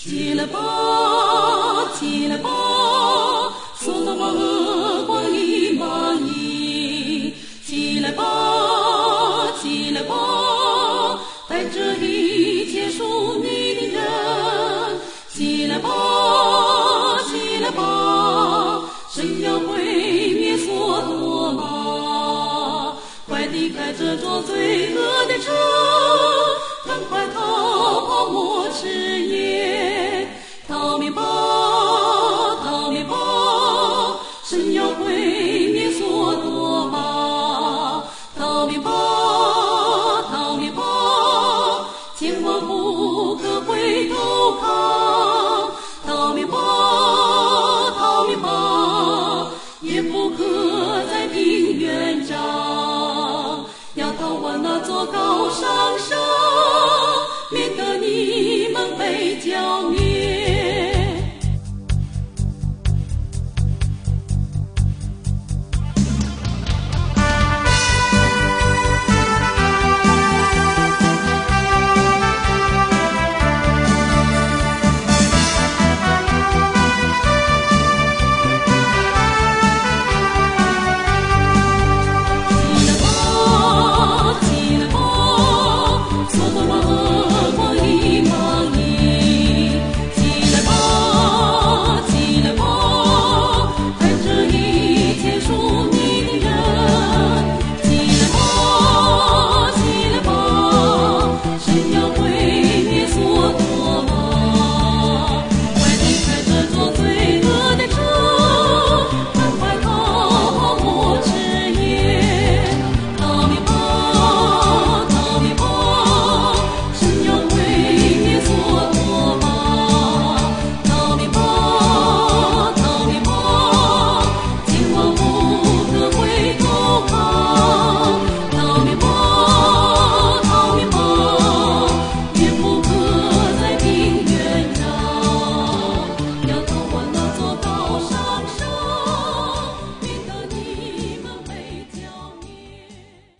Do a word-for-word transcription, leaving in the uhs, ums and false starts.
起来吧，起来吧，索多玛和光阴满溢。起来吧，起来吧，带着一切属你的人。起来吧，起来吧，神要毁灭索多玛。快离开这座罪恶的城，赶快逃跑末世夜。逃命吧，逃命吧，神要毁灭索多玛。逃命吧，逃命吧，千万不可回头看。逃命吧，逃命吧，也不可在平原上，要逃往那座高山上，免得你们被剿灭。